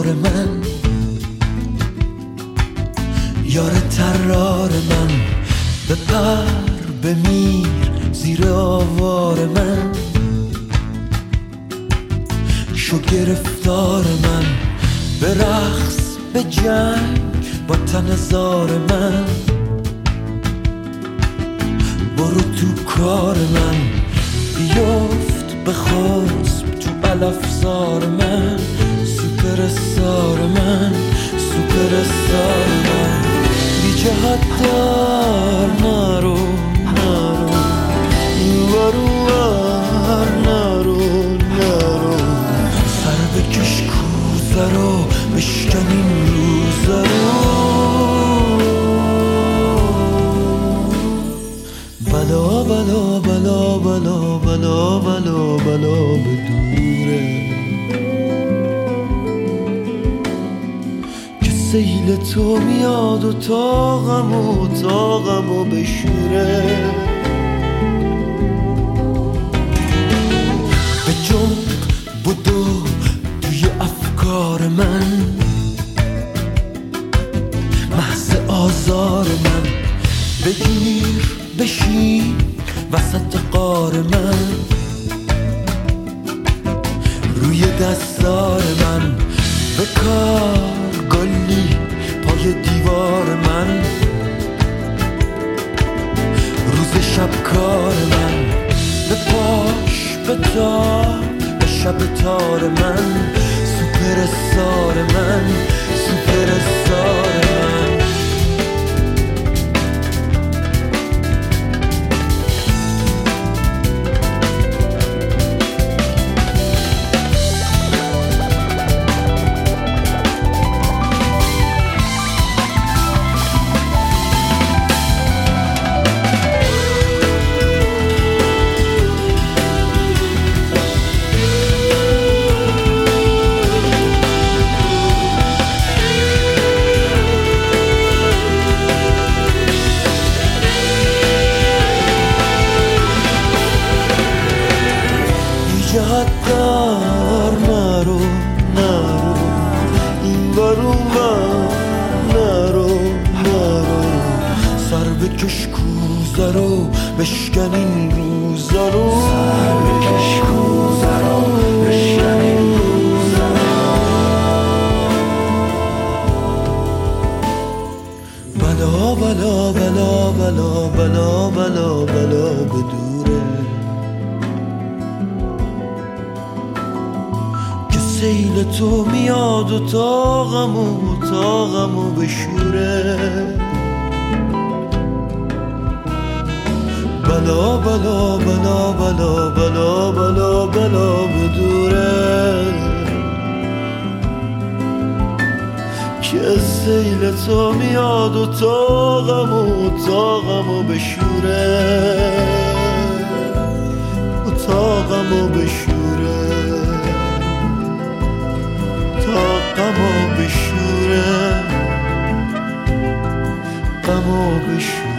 یار من، یار طرار من، بپر بمیر زیر آوار من، شو گرفتار من، به رقص به جنگ با تن زار من، برو تو کار من، بیفت به خسب تو علفزار من، سوپر استار من، سوپر استار من، بی جهت دار نرو نرو ور نرو نرو، سر بکش کوزه رو بشکن این روزه رو، بلا بلا بلا بلا بلا بلا بلا به دوره، که سیل تو میاد و طاقمو بشوره، به جنب بدو توی افکار من، محض آزار من، بگیر بشین وسط غار من، روی دستار من، بکار گلی پای دیوار من، روز شب کار من، به پاش به تار به شب تار من، سوپر استار من، سوپر استار من. جهت دار نرو نرو این برون نرو نرو، سر بکش کوزه رو بشکن این روزه رو، سر بکش کوزه رو بشکن این روزه رو، بلا بلا بلا بلا بلا بلا بلا به دوره، سیل تو میاد و طاقمو بشوره، بلا بلا بلا بلا بلا بلا بلا بدوره، که سیل تو میاد و طاقمو بشوره، و طاقمو بشوره، غمو بشوره، غمو بشوره.